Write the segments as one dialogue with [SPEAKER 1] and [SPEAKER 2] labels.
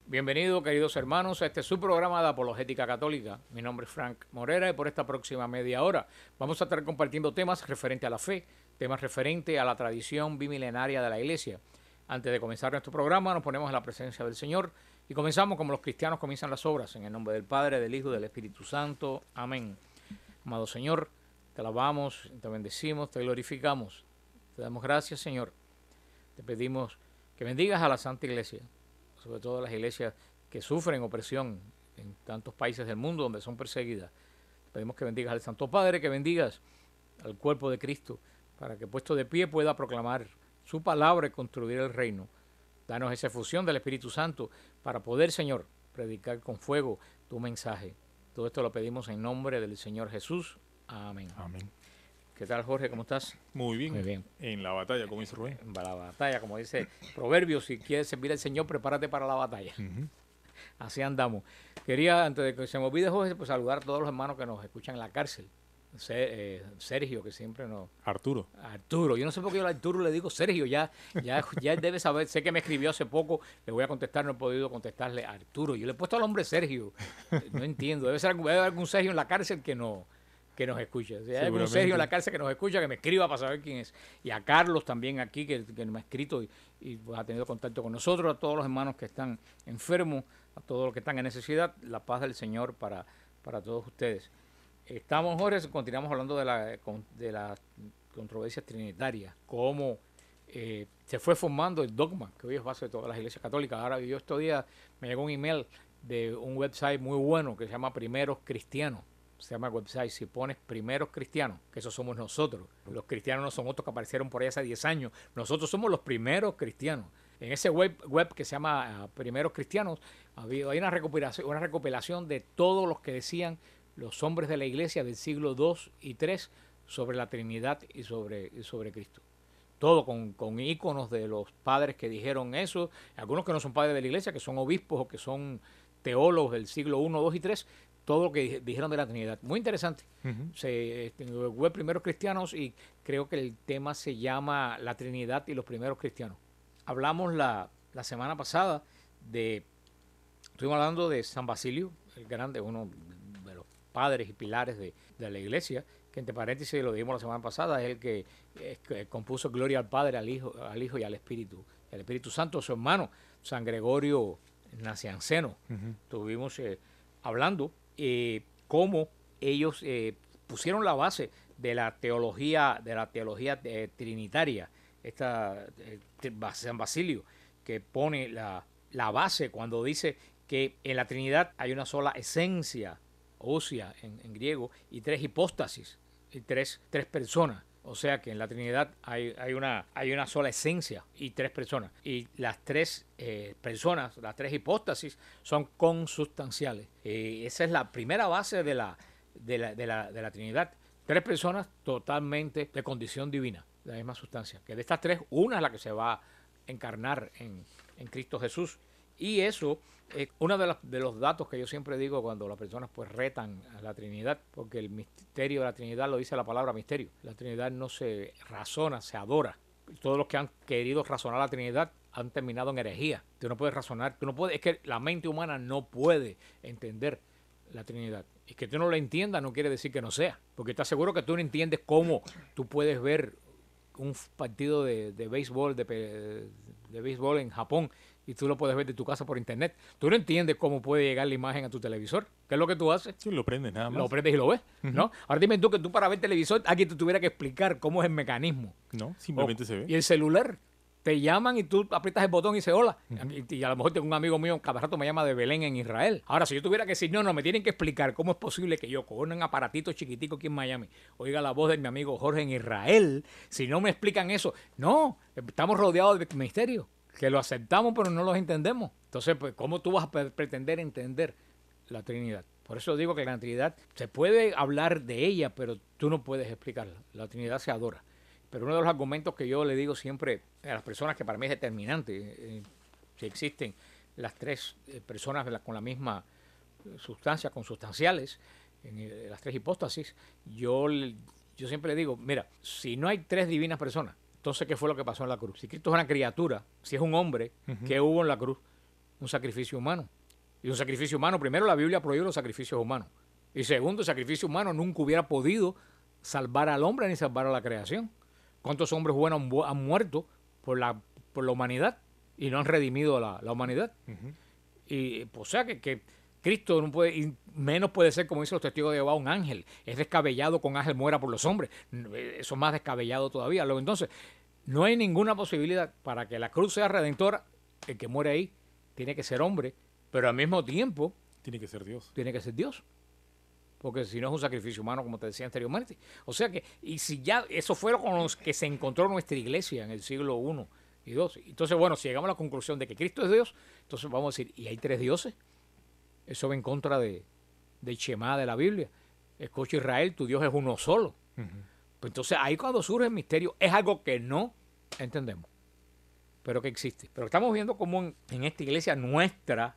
[SPEAKER 1] Bienvenidos, queridos hermanos, a este su programa de Apologética Católica. Mi nombre es Frank Morera y por esta próxima media hora vamos a estar compartiendo temas referentes a la fe, temas referentes a la tradición bimilenaria de la Iglesia. Antes de comenzar nuestro programa nos ponemos en la presencia del Señor y comenzamos como los cristianos comienzan las obras, en el nombre del Padre, del Hijo y del Espíritu Santo. Amén. Amado Señor, te alabamos, te bendecimos, te glorificamos. Te damos gracias, Señor. Te pedimos que bendigas a la Santa Iglesia, sobre todo las iglesias que sufren opresión en tantos países del mundo donde son perseguidas. Pedimos que bendigas al Santo Padre, que bendigas al cuerpo de Cristo, para que puesto de pie pueda proclamar su palabra y construir el reino. Danos esa efusión del Espíritu Santo para poder, Señor, predicar con fuego tu mensaje. Todo esto lo pedimos en nombre del Señor Jesús. Amén.
[SPEAKER 2] Amén.
[SPEAKER 1] ¿Qué tal, Jorge? ¿Cómo estás?
[SPEAKER 2] Muy bien.
[SPEAKER 1] Muy bien.
[SPEAKER 2] En la batalla, como dice Rubén.
[SPEAKER 1] Para la batalla, como dice Proverbios, si quieres servir al Señor, prepárate para la batalla. Así andamos. Quería, antes de que se me olvide, Jorge, pues saludar a todos los hermanos que nos escuchan en la cárcel. Sergio, que siempre nos...
[SPEAKER 2] Arturo.
[SPEAKER 1] Arturo, yo no sé por qué yo a Arturo le digo Sergio, ya él debe saber, sé que me escribió hace poco, le voy a contestar, no he podido contestarle a Arturo. Yo le he puesto al hombre Sergio, no entiendo, debe haber algún Sergio en la cárcel que nos escucha. Si hay algún Sergio en la cárcel que nos escucha, que me escriba para saber quién es. Y a Carlos también aquí, que me ha escrito y pues, ha tenido contacto con nosotros, a todos los hermanos que están enfermos, a todos los que están en necesidad, la paz del Señor para todos ustedes. Estamos, Jorge, continuamos hablando de la controversia trinitaria, cómo se fue formando el dogma que hoy es base de todas las iglesias católicas. Ahora yo estos días me llegó un email de un website muy bueno que se llama Primeros Cristianos. Se llama el website, si pones Primeros Cristianos, que esos somos nosotros. Los cristianos no son otros que aparecieron por ahí hace 10 años. Nosotros somos los primeros cristianos. En ese web que se llama Primeros Cristianos, hay una recopilación de todos los que decían los hombres de la iglesia del siglo II y III sobre la Trinidad y sobre Cristo. Todo con íconos de los padres que dijeron eso, algunos que no son padres de la iglesia, que son obispos o que son teólogos del siglo I, II y III, todo lo que dijeron de la Trinidad. Muy interesante. En el web Primeros Cristianos, y creo que el tema se llama La Trinidad y los Primeros Cristianos. Hablamos la semana pasada estuvimos hablando de San Basilio, el grande, uno de los padres y pilares de la iglesia, que entre paréntesis lo dijimos la semana pasada, es el que compuso Gloria al Padre, al Hijo y al Espíritu Santo. Su hermano, San Gregorio Nacianceno. Estuvimos hablando cómo ellos pusieron la base de la teología trinitaria, San Basilio, que pone la base cuando dice que en la Trinidad hay una sola esencia, ósea en griego, y tres hipóstasis, y tres personas. O sea que en la Trinidad hay una sola esencia y tres personas. Y las tres personas, las tres hipóstasis, son consustanciales. Esa es la primera base de la Trinidad. Tres personas totalmente de condición divina, de la misma sustancia. Que de estas tres, una es la que se va a encarnar en Cristo Jesús. Y eso es uno de los datos que yo siempre digo cuando las personas pues retan a la Trinidad, porque el misterio de la Trinidad lo dice la palabra misterio. La Trinidad no se razona, se adora. Todos los que han querido razonar la Trinidad han terminado en herejía. Tú no puedes razonar, es que la mente humana no puede entender la Trinidad. Y que tú no la entiendas no quiere decir que no sea, porque estás seguro que tú no entiendes cómo tú puedes ver un partido de béisbol de béisbol en Japón y tú lo puedes ver de tu casa por internet. Tú no entiendes cómo puede llegar la imagen a tu televisor. ¿Qué es lo que tú haces?
[SPEAKER 2] Sí, lo prendes nada más.
[SPEAKER 1] Lo prendes y lo ves, ¿no? Ahora dime tú que tú para ver televisor, aquí te tuviera que explicar cómo es el mecanismo.
[SPEAKER 2] No, simplemente se ve.
[SPEAKER 1] Y el celular, te llaman y tú aprietas el botón y dice hola. Y a lo mejor tengo un amigo mío, cada rato me llama de Belén en Israel. Ahora, si yo tuviera que decir, no, me tienen que explicar cómo es posible que yo con un aparatito chiquitico aquí en Miami oiga la voz de mi amigo Jorge en Israel, si no me explican eso. No, estamos rodeados de misterios, que lo aceptamos pero no los entendemos. Entonces, pues, ¿cómo tú vas a pretender entender la Trinidad? Por eso digo que la Trinidad, se puede hablar de ella, pero tú no puedes explicarla. La Trinidad se adora. Pero uno de los argumentos que yo le digo siempre a las personas, que para mí es determinante, si existen las tres personas con la misma sustancia, consustanciales, en las tres hipóstasis, yo siempre le digo, mira, si no hay tres divinas personas, entonces ¿qué fue lo que pasó en la cruz? Si Cristo es una criatura, si es un hombre, ¿qué hubo en la cruz? un sacrificio humano. Y un sacrificio humano, primero la Biblia prohíbe los sacrificios humanos. Y segundo, el sacrificio humano nunca hubiera podido salvar al hombre ni salvar a la creación. ¿Cuántos hombres buenos han muerto por la humanidad y no han redimido la humanidad?
[SPEAKER 2] Ujú.
[SPEAKER 1] Y pues, o sea que Cristo no puede, y menos puede ser, como dicen los testigos de Jehová, un ángel. Es descabellado que un ángel muera por los hombres. Eso es más descabellado todavía. Luego, entonces, no hay ninguna posibilidad para que la cruz sea redentora. El que muere ahí tiene que ser hombre, pero al mismo tiempo
[SPEAKER 2] Tiene que ser Dios.
[SPEAKER 1] tiene que ser Dios. Porque si no es un sacrificio humano, como te decía anteriormente. O sea que, y si ya eso fue con los que se encontró nuestra iglesia en el siglo I y II. Entonces, bueno, si llegamos a la conclusión de que Cristo es Dios, entonces vamos a decir, ¿y hay tres dioses? Eso va en contra del Shema de la Biblia. Escucha Israel, tu Dios es uno solo.
[SPEAKER 2] Ujú.
[SPEAKER 1] Pues entonces ahí cuando surge el misterio, es algo que no entendemos, pero que existe. Pero estamos viendo cómo en esta iglesia nuestra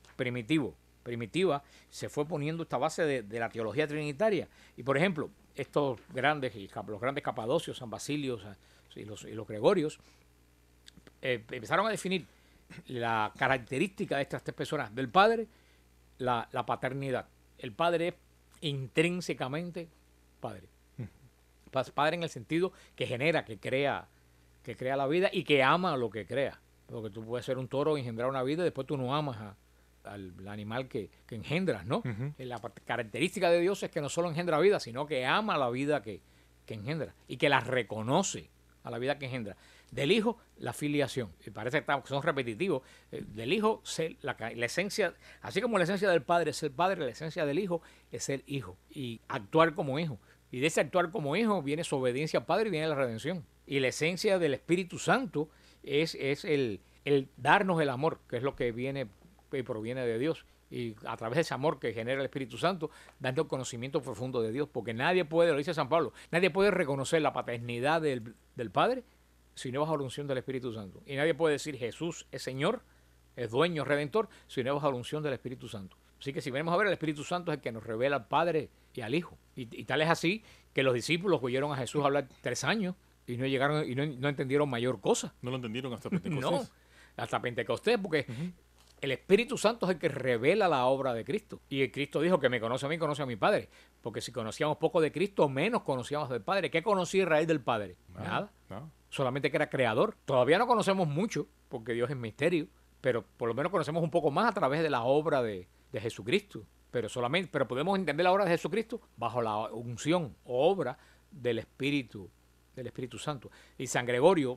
[SPEAKER 1] primitiva, se fue poniendo esta base de la teología trinitaria. Y por ejemplo, estos grandes, los grandes Capadocios, San Basilio y los Gregorios, empezaron a definir la característica de estas tres personas, del Padre, la paternidad. El Padre es intrínsecamente Padre. Padre en el sentido que genera, que crea la vida y que ama lo que crea. Porque tú puedes ser un toro y engendrar una vida y después tú no amas al animal que engendras, ¿no?
[SPEAKER 2] Ujú.
[SPEAKER 1] La característica de Dios es que no solo engendra vida, sino que ama la vida que engendra y que la reconoce a la vida que engendra. Del Hijo, la filiación. Y parece que son repetitivos. Del Hijo, la esencia, así como la esencia del Padre es ser Padre, la esencia del Hijo es ser Hijo y actuar como Hijo. Y de ese actuar como Hijo viene su obediencia al Padre y viene la redención. Y la esencia del Espíritu Santo es el darnos el amor, que es lo que viene y proviene de Dios. Y a través de ese amor que genera el Espíritu Santo, dando el conocimiento profundo de Dios. Porque nadie puede, lo dice San Pablo, nadie puede reconocer la paternidad del Padre si no es bajo la unción del Espíritu Santo. Y nadie puede decir Jesús es Señor, es dueño, redentor, si no es bajo la unción del Espíritu Santo. Así que si venimos a ver, el Espíritu Santo es el que nos revela al Padre y al Hijo. Y tal es así que los discípulos oyeron a Jesús hablar 3 años y no llegaron y no entendieron mayor cosa.
[SPEAKER 2] No lo entendieron hasta Pentecostés.
[SPEAKER 1] No, hasta Pentecostés, porque
[SPEAKER 2] Ujú.
[SPEAKER 1] el Espíritu Santo es el que revela la obra de Cristo. Y el Cristo dijo que me conoce a mí, conoce a mi Padre. Porque si conocíamos poco de Cristo, menos conocíamos del Padre. ¿Qué conocía Israel del Padre? Nada.
[SPEAKER 2] No.
[SPEAKER 1] Solamente que era creador. Todavía no conocemos mucho, porque Dios es misterio, pero por lo menos conocemos un poco más a través de la obra de Jesucristo. Pero podemos entender la obra de Jesucristo bajo la unción o obra del Espíritu Santo. Y San Gregorio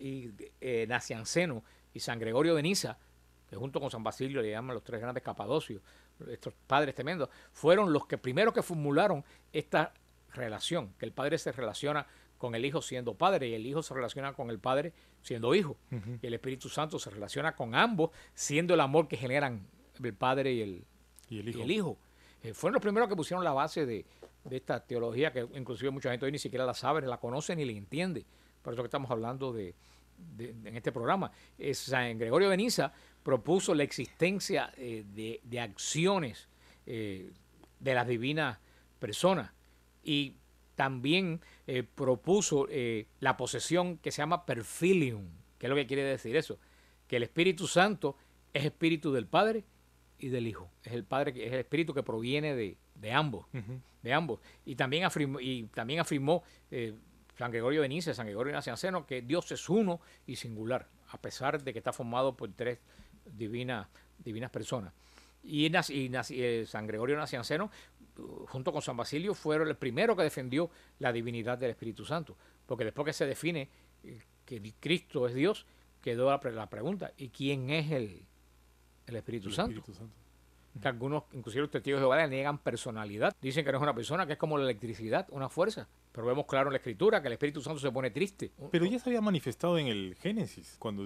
[SPEAKER 1] Nacianceno y San Gregorio de Niza, que junto con San Basilio le llaman los tres grandes Capadocios, estos padres tremendos, fueron los que primeros que formularon esta relación, que el Padre se relaciona con el Hijo siendo Padre y el Hijo se relaciona con el Padre siendo Hijo.
[SPEAKER 2] Ujú.
[SPEAKER 1] Y el Espíritu Santo se relaciona con ambos siendo el amor que generan el Padre y el Hijo. Fueron los primeros que pusieron la base de esta teología, que inclusive mucha gente hoy ni siquiera la sabe, ni la conoce, ni la entiende. Por eso que estamos hablando en este programa. San Gregorio de Niza propuso la existencia de acciones de las divinas personas y también propuso la posesión que se llama perfilium. ¿Qué es lo que quiere decir eso? Que el Espíritu Santo es espíritu del Padre y del Hijo. Es el Padre, es el Espíritu que proviene de ambos.
[SPEAKER 2] Ujú.
[SPEAKER 1] De ambos. Y también afirmó San Gregorio de Niza, San Gregorio Nacianceno, que Dios es uno y singular, a pesar de que está formado por tres divinas personas. Y San Gregorio Nacianceno, junto con San Basilio, fueron el primero que defendió la divinidad del Espíritu Santo. Porque después que se define que Cristo es Dios, quedó la pregunta, ¿y quién es el Espíritu Santo? Que algunos, inclusive los testigos de Jehová, le niegan personalidad. Dicen que no es una persona, que es como la electricidad, una fuerza. Pero vemos claro en la Escritura que el Espíritu Santo se pone triste.
[SPEAKER 2] Pero ya se había manifestado en el Génesis, cuando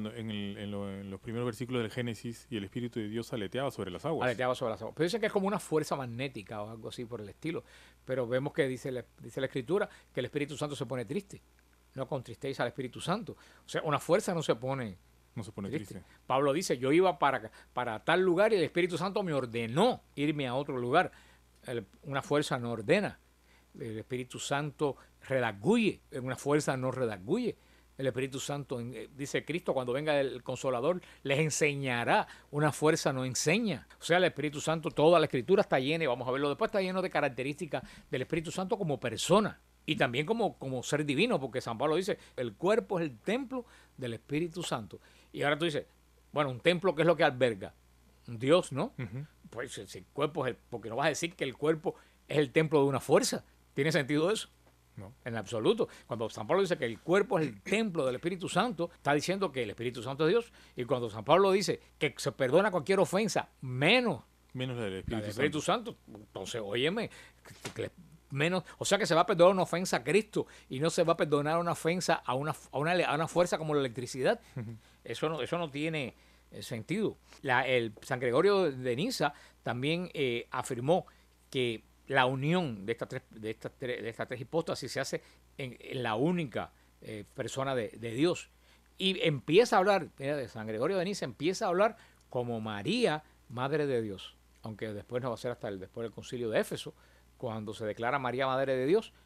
[SPEAKER 2] en los primeros versículos del Génesis, y el Espíritu de Dios aleteaba sobre las aguas.
[SPEAKER 1] Aleteaba sobre las aguas. Pero dicen que es como una fuerza magnética o algo así por el estilo. Pero vemos que dice la Escritura que el Espíritu Santo se pone triste. No contristéis al Espíritu Santo. O sea, una fuerza no se pone triste. Pablo dice, yo iba para tal lugar y el Espíritu Santo me ordenó irme a otro lugar. Una fuerza no ordena. El Espíritu Santo redarguye, una fuerza no redarguye. El Espíritu Santo, dice Cristo, cuando venga el Consolador, les enseñará. Una fuerza no enseña. O sea, el Espíritu Santo, toda la Escritura está llena, y vamos a verlo después, está lleno de características del Espíritu Santo como persona y también como ser divino, porque San Pablo dice, el cuerpo es el templo del Espíritu Santo. Y ahora tú dices, bueno, un templo, ¿qué es lo que alberga? Un Dios, ¿no? Pues si el cuerpo es porque no vas a decir que el cuerpo es el templo de una fuerza. ¿Tiene sentido eso?
[SPEAKER 2] No.
[SPEAKER 1] En absoluto. Cuando San Pablo dice que el cuerpo es el templo del Espíritu Santo, está diciendo que el Espíritu Santo es Dios. Y cuando San Pablo dice que se perdona cualquier ofensa, menos
[SPEAKER 2] la del
[SPEAKER 1] Espíritu Santo, entonces, óyeme, menos, o sea que se va a perdonar una ofensa a Cristo y no se va a perdonar una ofensa a una fuerza como la electricidad. Eso no tiene sentido. El San Gregorio de Niza también afirmó que la unión de estas tres hipóstasis se hace en la única persona de Dios. Y empieza a hablar, mira, San Gregorio de Niza empieza a hablar como María, Madre de Dios. Aunque después no va a ser hasta después del Concilio de Éfeso, cuando se declara María Madre de Dios,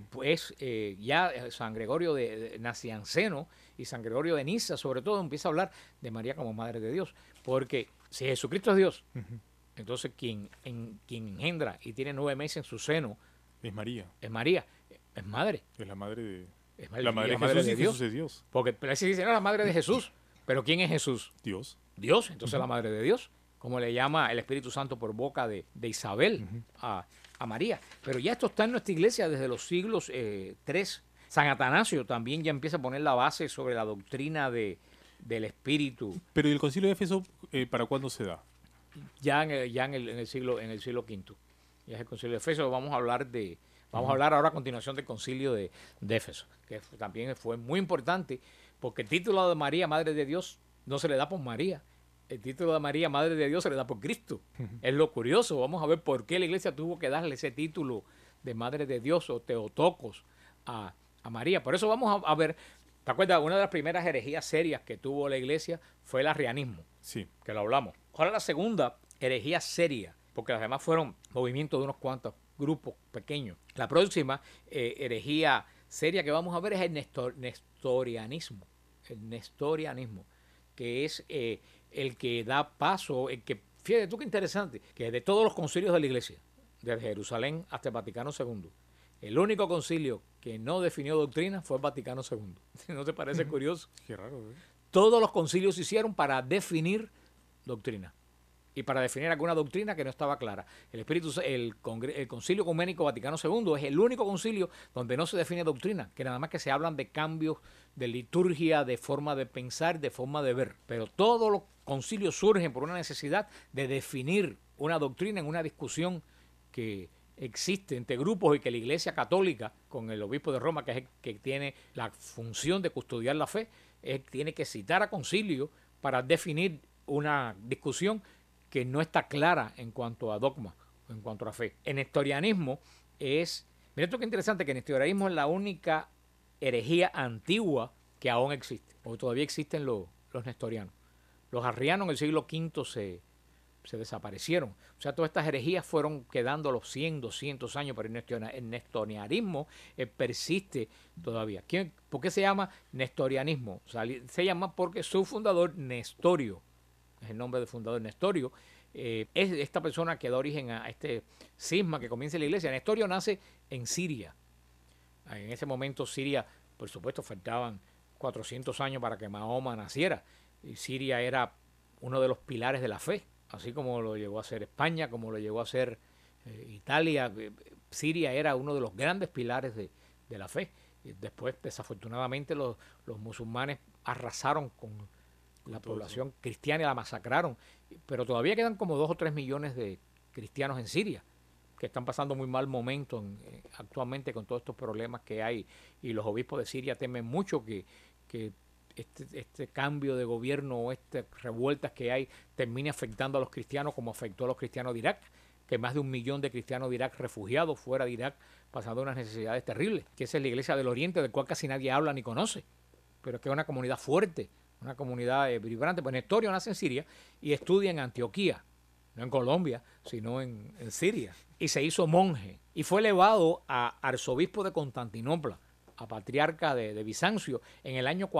[SPEAKER 1] ya San Gregorio de Nacianceno y San Gregorio de Niza, sobre todo, empieza a hablar de María como Madre de Dios. Porque si Jesucristo es Dios, entonces quien engendra y tiene 9 meses en su seno
[SPEAKER 2] es María.
[SPEAKER 1] Es María, es madre.
[SPEAKER 2] Es la madre de...
[SPEAKER 1] La madre de Jesús,
[SPEAKER 2] y Jesús es Dios.
[SPEAKER 1] Porque se dice, no, la madre de Jesús. ¿Pero quién es Jesús?
[SPEAKER 2] Dios.
[SPEAKER 1] Dios, entonces la madre de Dios. Como le llama el Espíritu Santo por boca de Isabel a María. Pero ya esto está en nuestra iglesia desde los siglos III. San Atanasio también ya empieza a poner la base sobre la doctrina del Espíritu.
[SPEAKER 2] Pero ¿y el Concilio de Éfeso para cuándo se da?
[SPEAKER 1] Ya en el siglo V. Ya es el Concilio de Éfeso. Vamos a hablar ahora a continuación del Concilio de Éfeso, que también fue muy importante, porque el título de María, Madre de Dios, no se le da por María. El título de María, Madre de Dios, se le da por Cristo. Es lo curioso. Vamos a ver por qué la iglesia tuvo que darle ese título de Madre de Dios o Teotocos a María. Por eso vamos a ver, ¿te acuerdas? Una de las primeras herejías serias que tuvo la iglesia fue el arrianismo.
[SPEAKER 2] Sí.
[SPEAKER 1] Que lo hablamos. Ahora la segunda herejía seria, porque las demás fueron movimientos de unos cuantos grupos pequeños. La próxima herejía seria que vamos a ver es el nestorianismo. El nestorianismo, que es el que da paso, fíjate tú qué interesante, que de todos los concilios de la iglesia, desde Jerusalén hasta el Vaticano II, el único concilio que no definió doctrina fue el Vaticano II. ¿No te parece curioso?
[SPEAKER 2] Qué raro, ¿eh?
[SPEAKER 1] Todos los concilios se hicieron para definir doctrina y para definir alguna doctrina que no estaba clara. El Concilio Ecuménico Vaticano II es el único concilio donde no se define doctrina, que nada más que se hablan de cambios de liturgia, de forma de pensar, de forma de ver. Pero todos los concilios surgen por una necesidad de definir una doctrina en una discusión que existe entre grupos y que la Iglesia Católica, con el obispo de Roma, que es el que tiene la función de custodiar la fe, tiene que citar a concilio para definir una discusión que no está clara en cuanto a dogma, en cuanto a fe. El nestorianismo es, mira esto que interesante, que el nestorianismo es la única herejía antigua que aún existe, o todavía existen los nestorianos. Los arrianos en el siglo V se desaparecieron. O sea, todas estas herejías fueron quedando a los 100, 200 años, pero el nestorianismo persiste todavía. ¿Por qué se llama nestorianismo? O sea, se llama porque su fundador, Nestorio, es el nombre del fundador, Nestorio, es esta persona que da origen a este cisma que comienza en la iglesia. Nestorio nace en Siria. En ese momento Siria, por supuesto, faltaban 400 años para que Mahoma naciera. Y Siria era uno de los pilares de la fe, así como lo llegó a ser España, como lo llegó a ser Italia. Siria era uno de los grandes pilares de la fe. Y después, desafortunadamente, los musulmanes arrasaron con la población cristiana y la masacraron. Pero todavía quedan como 2 o 3 millones de cristianos en Siria, que están pasando muy mal momento actualmente con todos estos problemas que hay. Y los obispos de Siria temen mucho que este cambio de gobierno o estas revueltas que hay termine afectando a los cristianos como afectó a los cristianos de Irak, que más de 1 millón de cristianos de Irak refugiados fuera de Irak, pasando unas necesidades terribles, que esa es la Iglesia del Oriente, del cual casi nadie habla ni conoce, pero es que es una comunidad fuerte, una comunidad vibrante. Pues Nestorio nace en Siria y estudia en Antioquía, no en Colombia, sino en Siria, y se hizo monje y fue elevado a arzobispo de Constantinopla, a patriarca de Bizancio en el año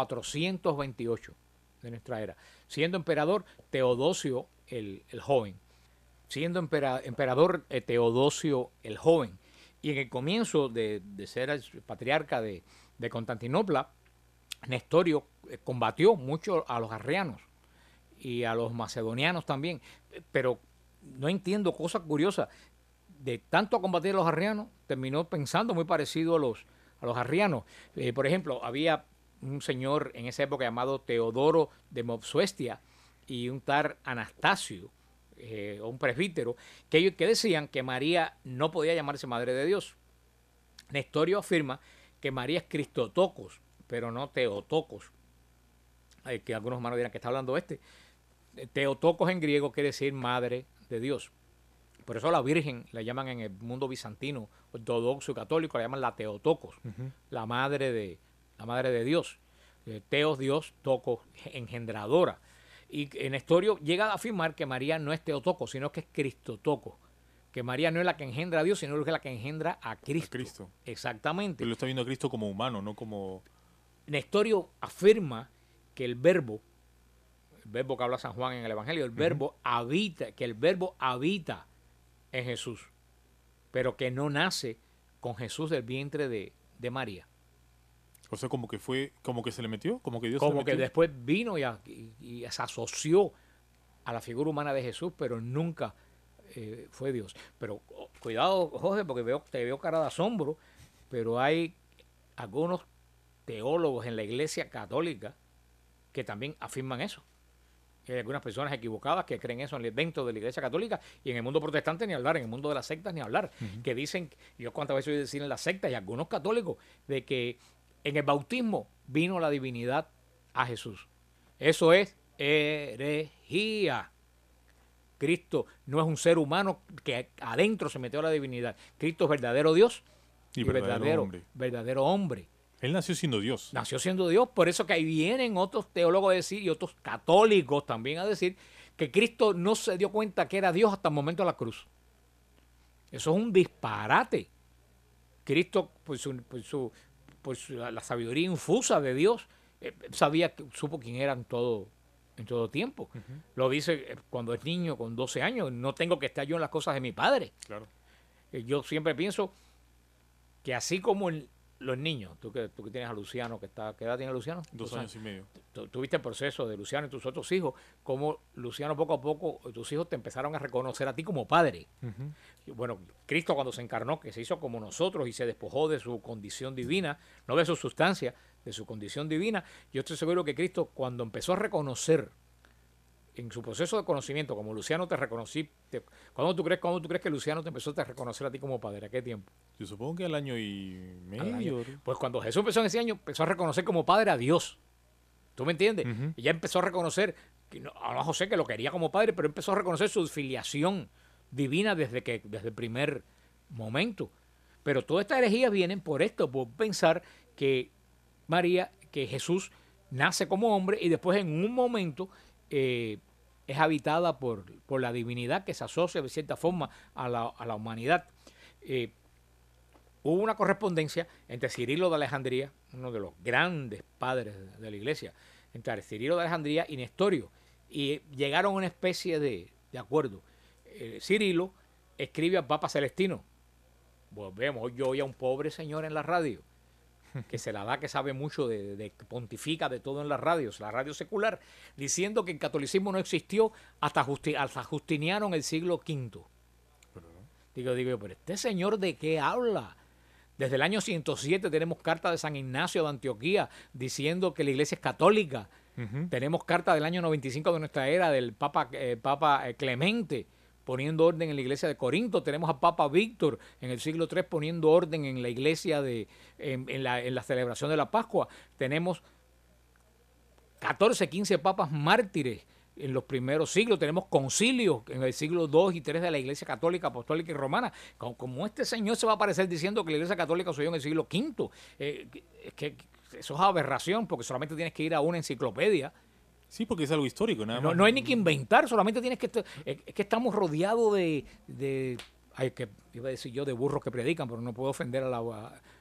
[SPEAKER 1] 428 de nuestra era, siendo emperador Teodosio el joven, siendo emperador Teodosio el joven. Y en el comienzo de ser el patriarca de Constantinopla, Nestorio combatió mucho a los arrianos y a los macedonianos también, pero no entiendo, cosa curiosa, de tanto combatir a los arrianos, terminó pensando muy parecido a los arrianos. Por ejemplo, había un señor en esa época llamado Teodoro de Mopsuestia y un tal Anastasio, un presbítero, que decían que María no podía llamarse Madre de Dios. Nestorio afirma que María es Cristotocos, pero no Teotocos, que algunos hermanos dirán que está hablando Teotocos en griego quiere decir Madre de Dios. Por eso a la Virgen la llaman en el mundo bizantino, ortodoxo y católico, la llaman la Teotocos, la madre de Dios. Teos, Dios, tocos, engendradora. Y Nestorio llega a afirmar que María no es Teotocos, sino que es Cristotocos. Que María no es la que engendra a Dios, sino que es la que engendra a Cristo.
[SPEAKER 2] A Cristo.
[SPEAKER 1] Exactamente.
[SPEAKER 2] Pero lo está viendo a Cristo como humano, no como...
[SPEAKER 1] Nestorio afirma que el verbo que habla San Juan en el Evangelio, el verbo habita, que el verbo habita en Jesús, pero que no nace con Jesús del vientre de María.
[SPEAKER 2] O sea, como que se le metió, como que Dios
[SPEAKER 1] como
[SPEAKER 2] se le metió.
[SPEAKER 1] que después vino y se asoció a la figura humana de Jesús, pero nunca fue Dios. Pero cuidado, Jorge, porque te veo cara de asombro, pero hay algunos teólogos en la Iglesia Católica que también afirman eso. Hay algunas personas equivocadas que creen eso dentro de la Iglesia Católica, y en el mundo protestante ni hablar, en el mundo de las sectas ni hablar, que dicen, yo cuántas veces oí decir en las sectas y algunos católicos, de que en el bautismo vino la divinidad a Jesús. Eso es herejía. Cristo no es un ser humano que adentro se metió a la divinidad. Cristo es verdadero Dios y verdadero hombre.
[SPEAKER 2] Él nació siendo Dios.
[SPEAKER 1] Nació siendo Dios, por eso que ahí vienen otros teólogos a decir, y otros católicos también a decir, que Cristo no se dio cuenta que era Dios hasta el momento de la cruz. Eso es un disparate. Cristo, la sabiduría infusa de Dios, supo quién era en todo tiempo. Lo dice cuando es niño, con 12 años, no tengo que estar yo en las cosas de mi padre.
[SPEAKER 2] Claro.
[SPEAKER 1] Yo siempre pienso que así como los niños, tú que tienes a Luciano, ¿qué edad tiene Luciano?
[SPEAKER 2] 2 años y medio.
[SPEAKER 1] Tú viste el proceso de Luciano y tus otros hijos, cómo Luciano poco a poco, tus hijos te empezaron a reconocer a ti como padre. Y bueno, Cristo cuando se encarnó, que se hizo como nosotros y se despojó de su condición divina, no de su sustancia, de su condición divina, yo estoy seguro que Cristo cuando empezó a reconocer en su proceso de conocimiento, como Luciano te reconocí, ¿cuándo tú crees que Luciano te empezó a reconocer a ti como padre? ¿A qué tiempo?
[SPEAKER 2] Yo supongo que al año y medio.
[SPEAKER 1] Pues cuando Jesús empezó en ese año, empezó a reconocer como padre a Dios. ¿Tú me entiendes? Y ya empezó a reconocer, a José que lo quería como padre, pero empezó a reconocer su filiación divina desde el primer momento. Pero todas estas herejías vienen por esto, por pensar que Jesús nace como hombre y después en un momento es habitada por la divinidad que se asocia de cierta forma a la humanidad. Hubo una correspondencia entre Cirilo de Alejandría, uno de los grandes padres de la iglesia, entre Cirilo de Alejandría y Nestorio, y llegaron a una especie de acuerdo. Cirilo escribe al Papa Celestino. Volvemos, yo oí a un pobre señor en la radio que se la da, que sabe mucho de pontifica de todo en las radios, la radio secular, diciendo que el catolicismo no existió hasta Justiniano en el siglo V. Digo, pero este señor ¿de qué habla? Desde el año 107 tenemos carta de San Ignacio de Antioquía diciendo que la iglesia es católica. Tenemos carta del año 95 de nuestra era del Papa Clemente poniendo orden en la iglesia de Corinto. Tenemos a Papa Víctor en el siglo III poniendo orden en la iglesia en la celebración de la Pascua. Tenemos 14, 15 papas mártires en los primeros siglos. Tenemos concilios en el siglo II y III de la iglesia católica, apostólica y romana. Como este señor se va a aparecer diciendo que la iglesia católica sucedió en el siglo V. Es que eso es aberración, porque solamente tienes que ir a una enciclopedia.
[SPEAKER 2] Sí, porque es algo histórico, nada más.
[SPEAKER 1] No hay ni que inventar, solamente tienes que... Es que estamos rodeados iba a decir yo, de burros que predican, pero no puedo ofender a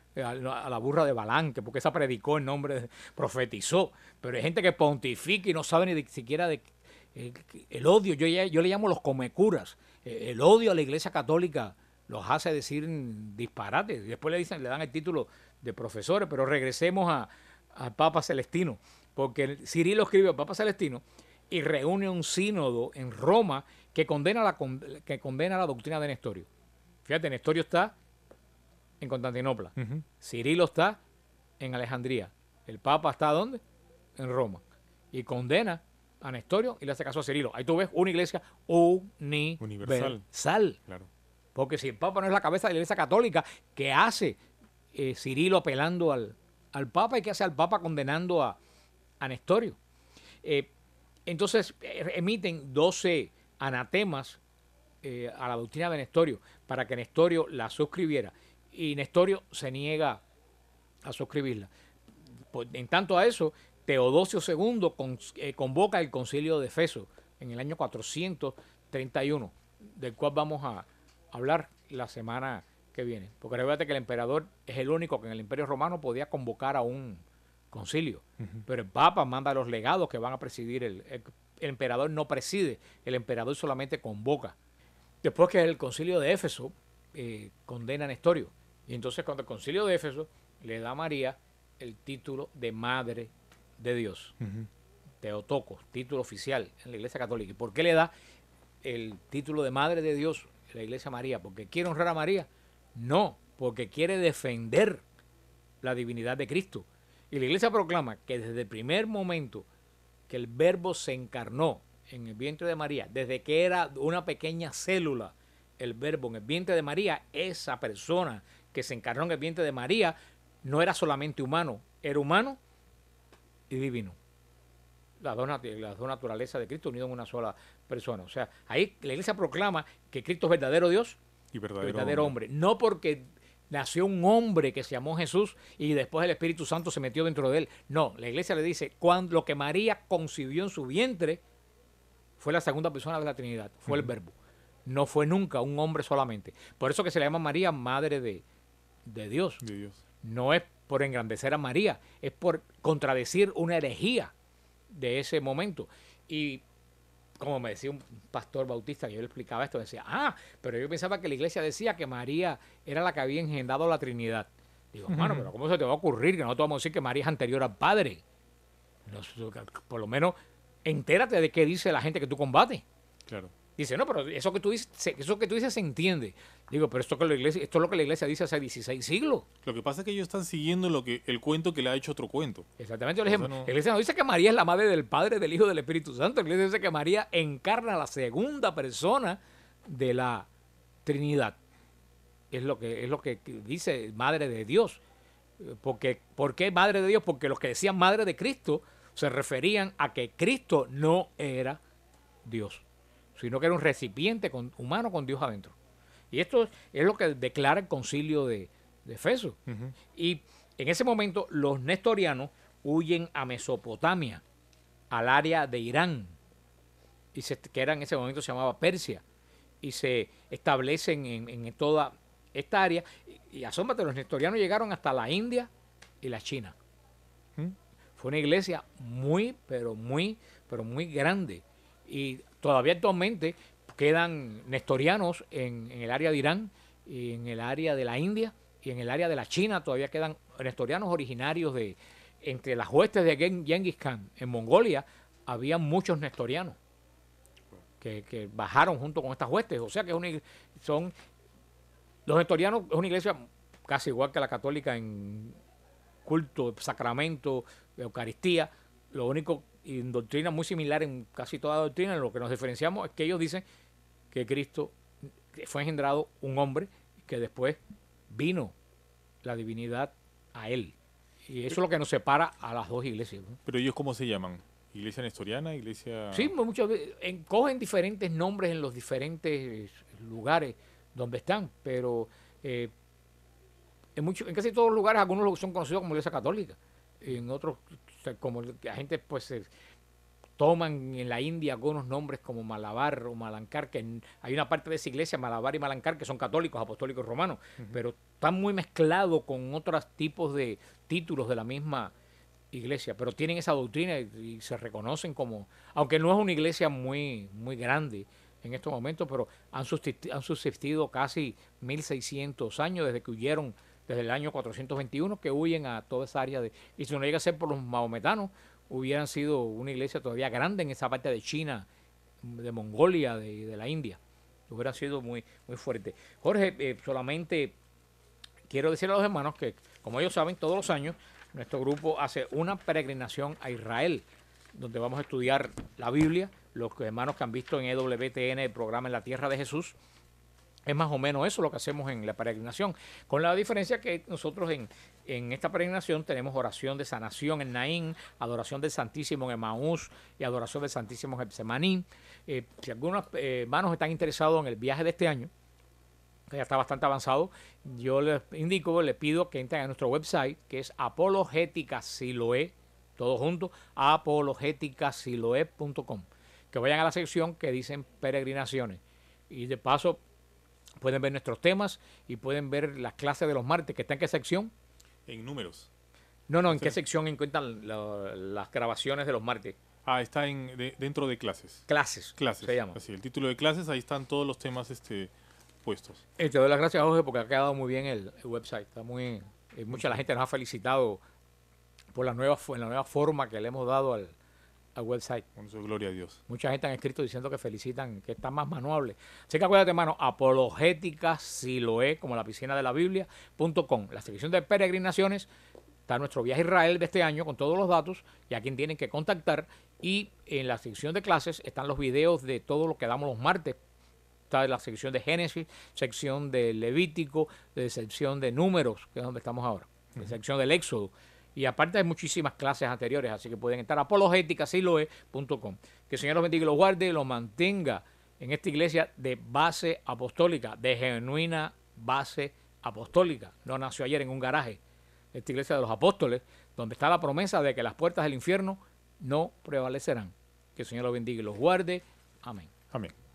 [SPEAKER 1] a la burra de Balán, que porque esa predicó en nombre, profetizó, pero hay gente que pontifica y no sabe ni siquiera de el odio, yo le llamo los comecuras, el odio a la Iglesia Católica los hace decir disparates, y después le dan el título de profesores, pero regresemos al Papa Celestino, porque Cirilo escribe al Papa Celestino y reúne un sínodo en Roma que condena la doctrina de Nestorio. Fíjate, Nestorio está en Constantinopla, Cirilo está en Alejandría, el Papa está ¿dónde? En Roma, y condena a Nestorio y le hace caso a Cirilo. Ahí tú ves una iglesia universal.
[SPEAKER 2] Claro.
[SPEAKER 1] Porque si el Papa no es la cabeza de la Iglesia Católica, ¿qué hace Cirilo apelando al Papa y qué hace al Papa condenando a Nestorio? Entonces emiten 12 anatemas a la doctrina de Nestorio para que Nestorio la suscribiera. Y Nestorio se niega a suscribirla. En tanto a eso, Teodosio II convoca el concilio de Efeso en el año 431, del cual vamos a hablar la semana que viene. Porque recuerda que el emperador es el único que en el Imperio Romano podía convocar a un concilio. Pero el Papa manda a los legados que van a presidir. El emperador no preside, el emperador solamente convoca. Después que el concilio de Éfeso condena a Nestorio. Y entonces cuando el concilio de Éfeso le da a María el título de Madre de Dios. Teotocos, título oficial en la Iglesia Católica. ¿Y por qué le da el título de Madre de Dios en la Iglesia María? ¿Porque quiere honrar a María? No, porque quiere defender la divinidad de Cristo. Y la Iglesia proclama que desde el primer momento que el Verbo se encarnó en el vientre de María, desde que era una pequeña célula, el Verbo en el vientre de María, esa persona que se encarnó en el vientre de María no era solamente humano, era humano y divino. Las dos naturalezas de Cristo unidas en una sola persona. O sea, ahí la Iglesia proclama que Cristo es verdadero Dios
[SPEAKER 2] y
[SPEAKER 1] verdadero hombre. No porque nació un hombre que se llamó Jesús y después el Espíritu Santo se metió dentro de él. No, la Iglesia le dice, cuando lo que María concibió en su vientre fue la segunda persona de la Trinidad, fue el Verbo. No fue nunca un hombre solamente. Por eso que se le llama María Madre de Dios.
[SPEAKER 2] De Dios.
[SPEAKER 1] No es por engrandecer a María, es por contradecir una herejía de ese momento. Y como me decía un pastor bautista que yo le explicaba esto, decía, pero yo pensaba que la iglesia decía que María era la que había engendrado la Trinidad. Digo, hermano, pero ¿cómo se te va a ocurrir que nosotros vamos a decir que María es anterior al Padre? Por lo menos entérate de qué dice la gente que tú combates.
[SPEAKER 2] Claro.
[SPEAKER 1] Dice, no, pero eso que tú dices se entiende. Digo, pero esto es lo que la iglesia dice hace 16 siglos.
[SPEAKER 2] Lo que pasa es que ellos están siguiendo el cuento que le ha hecho otro cuento.
[SPEAKER 1] Exactamente, la iglesia no dice que María es la madre del Padre, del Hijo, del Espíritu Santo. La iglesia dice que María encarna la segunda persona de la Trinidad. Es lo que dice Madre de Dios. ¿Por qué Madre de Dios? Porque los que decían Madre de Cristo se referían a que Cristo no era Dios, sino que era un recipiente humano con Dios adentro. Y esto es lo que declara el concilio de Efeso. Y en ese momento los nestorianos huyen a Mesopotamia, al área de Irán, que era en ese momento se llamaba Persia, y se establecen en toda esta área. Y asómbrate, los nestorianos llegaron hasta la India y la China. Fue una iglesia muy grande. Y todavía actualmente quedan nestorianos en el área de Irán, y en el área de la India y en el área de la China. Todavía quedan nestorianos originarios entre las huestes de Genghis Khan. En Mongolia había muchos nestorianos que bajaron junto con estas huestes. O sea que los nestorianos es una iglesia casi igual que la católica en culto, sacramento, Eucaristía. Lo único, y en doctrina muy similar en casi toda doctrina, en lo que nos diferenciamos es que ellos dicen que Cristo fue engendrado un hombre, que después vino la divinidad a él. Y eso es lo que nos separa a las dos iglesias, ¿no?
[SPEAKER 2] ¿Pero ellos cómo se llaman? ¿Iglesia nestoriana? ¿Iglesia...?
[SPEAKER 1] Sí, muchas veces cogen diferentes nombres en los diferentes lugares donde están, pero en casi todos los lugares algunos son conocidos como iglesia católica, y en otros como la gente pues toman en la India algunos nombres como Malabar o Malankar, que hay una parte de esa iglesia, Malabar y Malankar, que son católicos, apostólicos romanos, pero están muy mezclados con otros tipos de títulos de la misma iglesia, pero tienen esa doctrina y se reconocen como, aunque no es una iglesia muy grande en estos momentos, pero han subsistido casi 1600 años desde que huyeron, desde el año 421, que huyen a toda esa área y si no llega a ser por los maometanos, hubieran sido una iglesia todavía grande en esa parte de China, de Mongolia, de la India. Hubiera sido muy fuerte. Jorge, solamente quiero decirle a los hermanos que, como ellos saben, todos los años nuestro grupo hace una peregrinación a Israel, donde vamos a estudiar la Biblia. Los hermanos que han visto en EWTN el programa En la Tierra de Jesús, es más o menos eso lo que hacemos en la peregrinación, con la diferencia que nosotros en esta peregrinación tenemos oración de sanación en Naín, adoración del Santísimo en Emaús y adoración del Santísimo en Getsemaní. Si algunos hermanos están interesados en el viaje de este año, que ya está bastante avanzado, yo les pido que entren a nuestro website, que es Apologética Siloé, todo junto, apologeticasiloé.com, que vayan a la sección que dicen peregrinaciones, y de paso pueden ver nuestros temas y pueden ver las clases de los martes, que está en qué sección.
[SPEAKER 2] En números.
[SPEAKER 1] No, ¿en qué sección encuentran las grabaciones de los martes?
[SPEAKER 2] Está dentro de clases.
[SPEAKER 1] Clases se llama.
[SPEAKER 2] Así, el título de clases, ahí están todos los temas puestos.
[SPEAKER 1] Te doy las gracias a Jorge porque ha quedado muy bien el website. Está mucha la gente nos ha felicitado por la nueva forma que le hemos dado al website.
[SPEAKER 2] Con su gloria a Dios.
[SPEAKER 1] Mucha gente han escrito diciendo que felicitan, que está más manuable. Así que acuérdate, hermano, Apologética Siloé, como la piscina de la Biblia.com. La sección de peregrinaciones está nuestro viaje a Israel de este año con todos los datos y a quien tienen que contactar. Y en la sección de clases están los videos de todo lo que damos los martes. Está la sección de Génesis, sección de Levítico, de sección de Números, que es donde estamos ahora, de sección del Éxodo. Y aparte hay muchísimas clases anteriores, así que pueden estar apologéticasiloe.com. Que el Señor los bendiga y los guarde y los mantenga en esta iglesia de base apostólica, de genuina base apostólica. No nació ayer en un garaje. Esta iglesia de los apóstoles, donde está la promesa de que las puertas del infierno no prevalecerán. Que el Señor los bendiga y los guarde. Amén.
[SPEAKER 2] Amén.